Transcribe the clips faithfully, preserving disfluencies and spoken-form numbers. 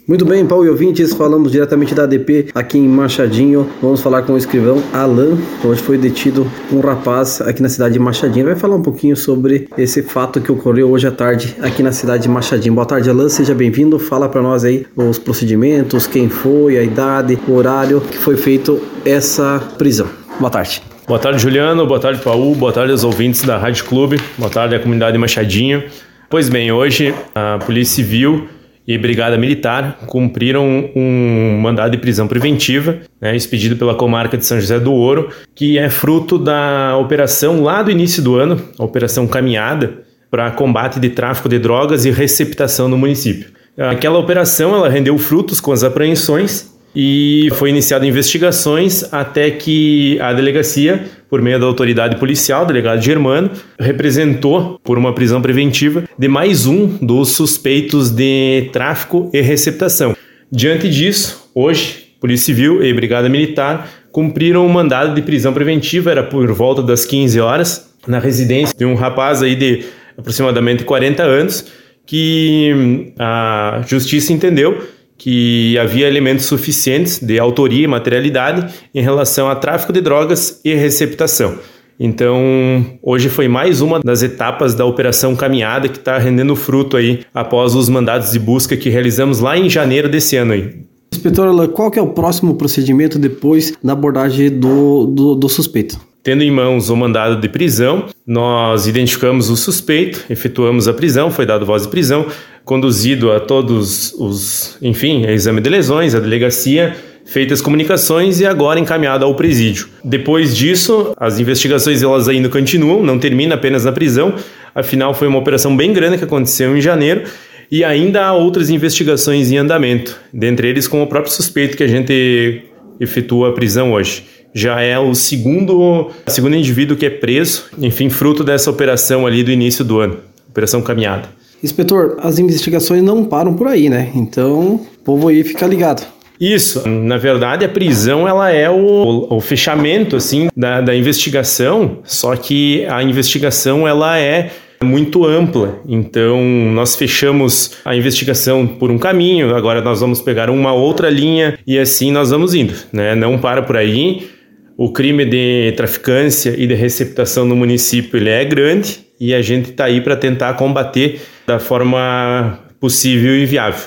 Muito bem, Paulo e ouvintes, falamos diretamente da A D P aqui em Machadinho. Vamos falar com o escrivão Alan. Hoje foi detido um rapaz aqui na cidade de Machadinho. Vai falar um pouquinho sobre esse fato que ocorreu hoje à tarde aqui na cidade de Machadinho. Boa tarde, Alan, seja bem-vindo. Fala para nós aí os procedimentos, quem foi, a idade, o horário que foi feito essa prisão. Boa tarde. Boa tarde, Juliano. Boa tarde, Paulo. Boa tarde aos ouvintes da Rádio Clube. Boa tarde à comunidade de Machadinho. Pois bem, hoje a Polícia Civil e Brigada Militar cumpriram um mandado de prisão preventiva, né, expedido pela comarca de São José do Ouro, que é fruto da operação lá do início do ano, a Operação Caminhada, para combate de tráfico de drogas e receptação no município. Aquela operação ela rendeu frutos com as apreensões e foi iniciada investigações até que a delegacia, por meio da autoridade policial, delegado Germano, representou por uma prisão preventiva de mais um dos suspeitos de tráfico e receptação. Diante disso, hoje, Polícia Civil e Brigada Militar cumpriram um mandado de prisão preventiva, era por volta das quinze horas, na residência de um rapaz aí de aproximadamente quarenta anos, que a justiça entendeu que havia elementos suficientes de autoria e materialidade em relação a tráfico de drogas e receptação. Então, hoje foi mais uma das etapas da Operação Caminhada que está rendendo fruto aí após os mandados de busca que realizamos lá em janeiro desse ano aí. Inspetor, qual que é o próximo procedimento depois da abordagem do, do, do suspeito? Tendo em mãos o mandado de prisão, nós identificamos o suspeito, efetuamos a prisão, foi dado voz de prisão, conduzido a todos os, enfim, a exame de lesões, a delegacia, feitas comunicações e agora encaminhado ao presídio. Depois disso, as investigações elas ainda continuam, não termina apenas na prisão, afinal foi uma operação bem grande que aconteceu em janeiro e ainda há outras investigações em andamento, dentre eles com o próprio suspeito que a gente efetua a prisão hoje. Já é o segundo, segundo indivíduo que é preso, enfim, fruto dessa operação ali do início do ano, Operação Caminhada. Inspetor, as investigações não param por aí, né? Então, o povo aí fica ligado. Isso, na verdade a prisão ela é o, o fechamento assim, da, da investigação, só que a investigação ela é muito ampla, então nós fechamos a investigação por um caminho, agora nós vamos pegar uma outra linha e assim nós vamos indo, né? Não para por aí. O crime de traficância e de receptação no município ele é grande e a gente está aí para tentar combater da forma possível e viável.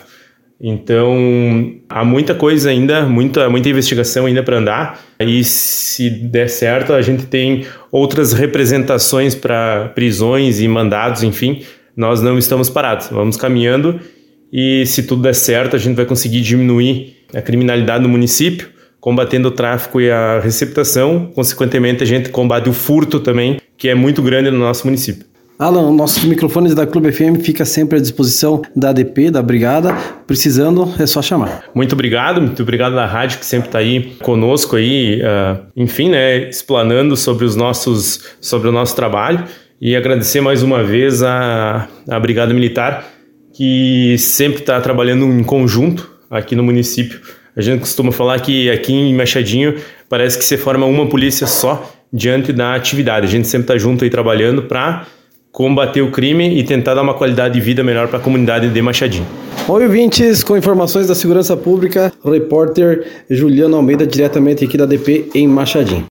Então, há muita coisa ainda, muita, muita investigação ainda para andar e se der certo a gente tem outras representações para prisões e mandados, enfim, nós não estamos parados, vamos caminhando e se tudo der certo a gente vai conseguir diminuir a criminalidade no município, combatendo o tráfico e a receptação, consequentemente a gente combate o furto também, que é muito grande no nosso município. Alan, nossos microfones da Clube F M ficam sempre à disposição da A D P, da Brigada, precisando é só chamar. Muito obrigado, muito obrigado da rádio que sempre está aí conosco, aí, uh, enfim, né, explanando sobre, os nossos, sobre o nosso trabalho e agradecer mais uma vez a, a Brigada Militar, que sempre está trabalhando em conjunto aqui no município. A gente costuma falar que aqui em Machadinho parece que se forma uma polícia só diante da atividade. A gente sempre está junto aí trabalhando para combater o crime e tentar dar uma qualidade de vida melhor para a comunidade de Machadinho. Oi, ouvintes, com informações da Segurança Pública, repórter Juliano Almeida, diretamente aqui da A D P em Machadinho.